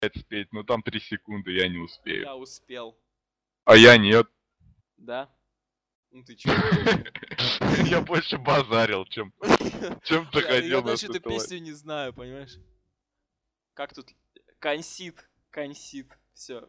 спеть, но там 3 секунды, я не успею. Я успел. А я нет. Да? Ну ты чё? Я больше базарил, чем заходил Я на даже эту Satellite. песню не знаю, понимаешь? Как тут? Консит. Все.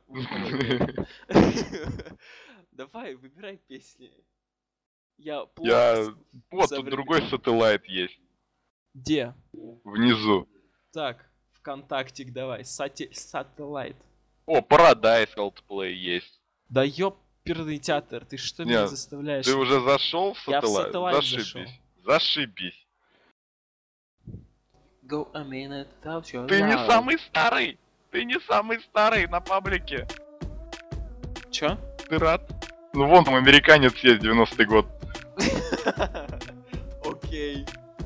Давай, выбирай песни. Я плохо. Вот тут другой Satellite есть. Где? Внизу. Так, ВКонтактик давай. Satellite. О, Paradise Coldplay есть. Да ёперный театр, ты что меня заставляешь? Ты уже зашел в Я в Satellite? Satellite Зашибись. Зашибись. Go a minute without your Ты не love. самый старый! Ты не самый старый на паблике. Чё? Ты рад? Ну вон там американец есть, 90-й год. Окей.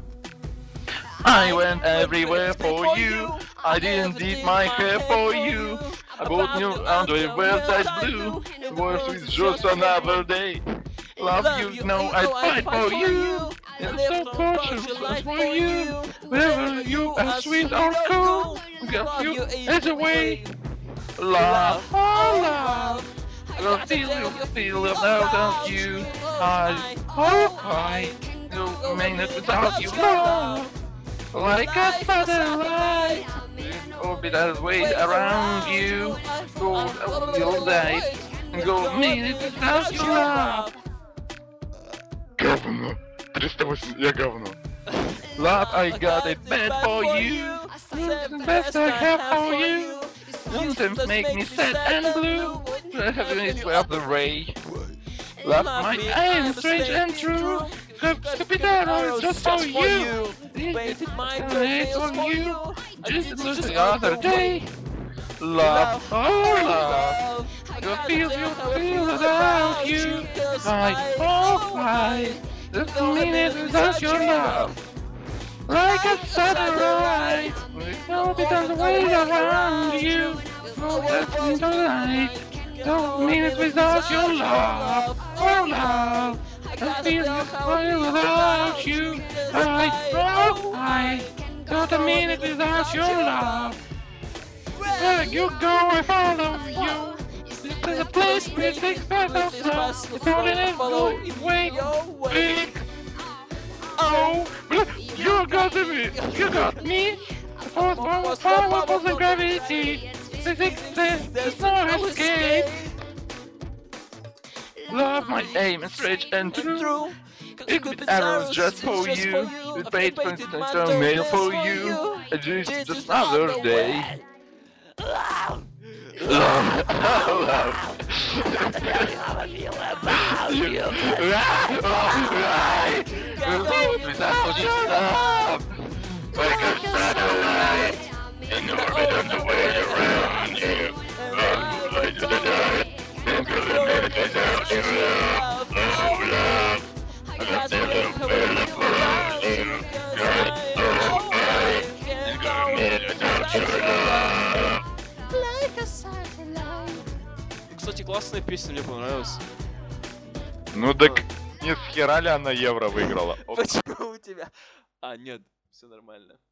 I went everywhere for you. I didn't did my hair for you. I bought new underwear that's blue. Worse with just another day. Love you, know I'd fight for you. And so fortunate for you. Wherever you are sweet or cool. Got you as a way. Love, oh love. I feel without you. I don't mean it without you, love. Like a satellite, orbit as way around you. Go your life, go minute without your love. Говно. 308, я говно. Love, I got it bad for you. The best I have for you. Sometimes make me sad and blue. Having it worth the ray. Love, my aim is strange and true. Capitano, just for you. Waited my place for you. Just the other day. Love, oh love. You feel without you. I just a minute without your love. Like a satellite, with no bit of the way around you. No left in the light. Don't mean it without your love. Oh love. I feel without you. I don't mean it without your love. Where you go, I follow you. This is a place where it takes part of us. It's all in it, go away, big. Oh, you got me. You got me. The fourth one was the gravity. There's no escape. Love, my aim is straight and true. It could be arrows just for you. With bait from mail for you. Just another day. Love. Without your love, like a satellite, in orbit on the way around you. Like the night, and go a minute without your love. Oh love, I got that little bit for you. Oh I, and go a minute without your love. Like a satellite. Кстати, классная песня, мне понравилась. Ну так не с хера ли она евро выиграла? Почему у тебя? А, нет, все нормально.